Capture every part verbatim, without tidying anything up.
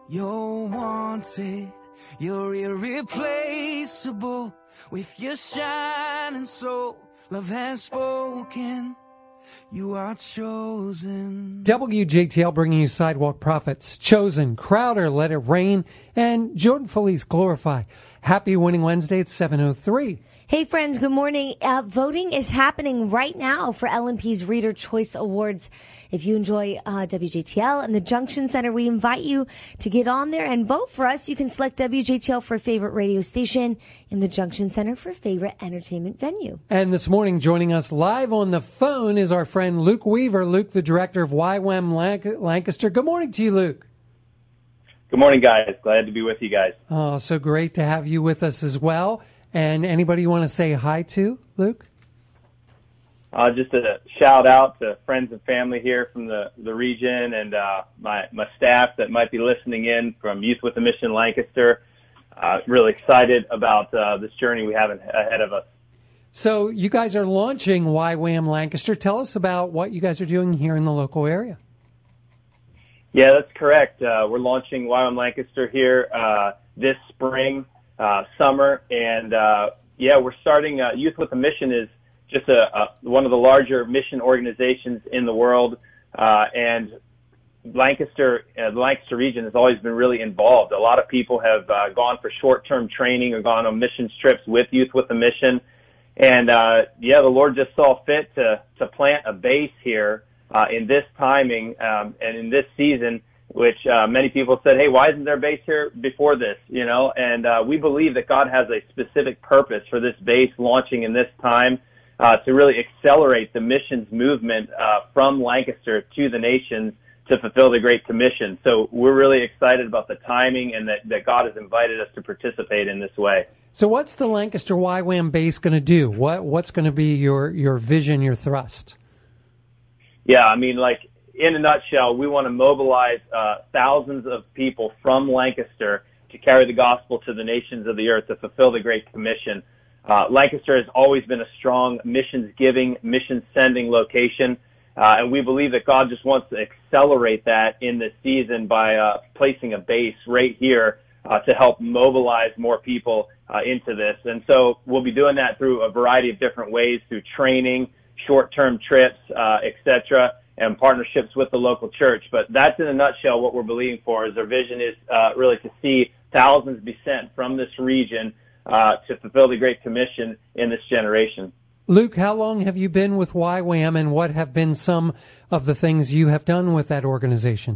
You're wanted, you're irreplaceable. With your shining soul, love has spoken. You are chosen. W J T L bringing you Sidewalk Prophets, Chosen, Crowder, Let It Rain, and Jordan Felice, Glorify. Happy Winning Wednesday at seven oh three. Hey friends, good morning. Uh, voting is happening right now for L M P's Reader Choice Awards. If you enjoy uh, W J T L and the Junction Center, we invite you to get on there and vote for us. You can select W J T L for favorite radio station and the Junction Center for favorite entertainment venue. And this morning, joining us live on the phone is our friend Luke Weaver. Luke, the director of Y WAM Lancaster. Good morning to you, Luke. Good morning, guys. Glad to be with you guys. Oh, so great to have you with us as well. And anybody you want to say hi to, Luke? Uh, just a shout out to friends and family here from the, the region and uh, my, my staff that might be listening in from Youth with a Mission Lancaster. Uh, really excited about uh, this journey we have ahead of us. So you guys are launching Y WAM Lancaster. Tell us about what you guys are doing here in the local area. Yeah, that's correct. Uh, we're launching Y WAM Lancaster here uh, this spring. Uh, summer, and uh, yeah, we're starting. Uh, Youth with a Mission is just a, a one of the larger mission organizations in the world, uh, and Lancaster, uh, the Lancaster region has always been really involved. A lot of people have uh, gone for short-term training or gone on mission trips with Youth with a Mission, and uh, yeah, the Lord just saw fit to to plant a base here uh, in this timing um, and in this season. Which uh, many people said, hey, why isn't there a base here before this? You know, and uh, we believe that God has a specific purpose for this base launching in this time uh, to really accelerate the missions movement uh, from Lancaster to the nations to fulfill the Great Commission. So we're really excited about the timing and that, that God has invited us to participate in this way. So what's the Lancaster Y WAM base going to do? What What's going to be your, your vision, your thrust? Yeah, I mean, like, in a nutshell, we want to mobilize uh, thousands of people from Lancaster to carry the gospel to the nations of the earth to fulfill the Great Commission. Uh, Lancaster has always been a strong missions-giving, mission-sending location, uh, and we believe that God just wants to accelerate that in this season by uh, placing a base right here uh, to help mobilize more people uh, into this. And so we'll be doing that through a variety of different ways, through training, short-term trips, uh, et cetera, and partnerships with the local church. But that's in a nutshell what we're believing for. Is our vision is uh, really to see thousands be sent from this region uh, to fulfill the Great Commission in this generation. Luke, how long have you been with Y WAM, and what have been some of the things you have done with that organization?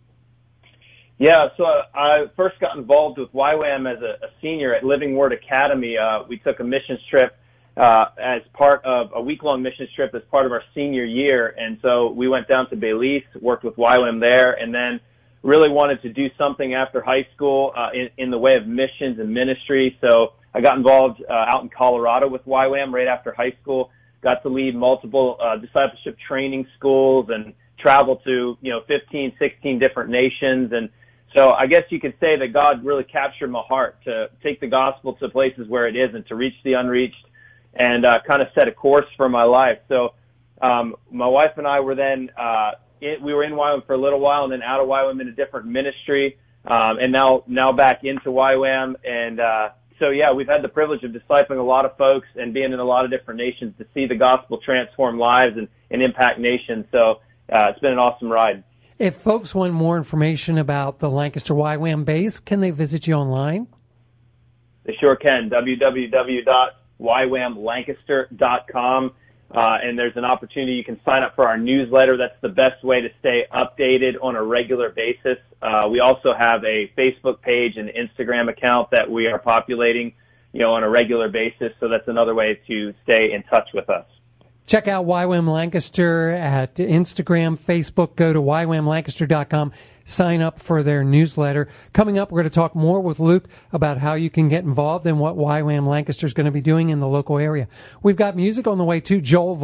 Yeah, so I first got involved with Y WAM as a, a senior at Living Word Academy. Uh, we took a missions trip Uh, as part of a week-long mission trip as part of our senior year. And so we went down to Belize, worked with Y WAM there, and then really wanted to do something after high school uh, in, in the way of missions and ministry. So I got involved uh, out in Colorado with Y WAM right after high school, got to lead multiple uh, discipleship training schools and travel to, you know, fifteen, sixteen different nations. And so I guess you could say that God really captured my heart to take the gospel to places where it isn't, to reach the unreached, and uh, kind of set a course for my life. So um, my wife and I were then, uh, in, we were in Y WAM for a little while and then out of Y WAM in a different ministry, um, and now now back into Y WAM. And uh, so, yeah, we've had the privilege of discipling a lot of folks and being in a lot of different nations to see the gospel transform lives and, and impact nations. So uh, it's been an awesome ride. If folks want more information about the Lancaster Y WAM base, can they visit you online? They sure can. w w w dot y wam lancaster dot com. Uh, and there's an opportunity you can sign up for our newsletter. That's the best way to stay updated on a regular basis. Uh, we also have a Facebook page and Instagram account that we are populating, you know, on a regular basis. So that's another way to stay in touch with us. Check out Y WAM Lancaster at Instagram, Facebook. Go to y wam lancaster dot com. Sign up for their newsletter. Coming up, we're going to talk more with Luke about how you can get involved and what Y WAM Lancaster is going to be doing in the local area. We've got music on the way too. Joel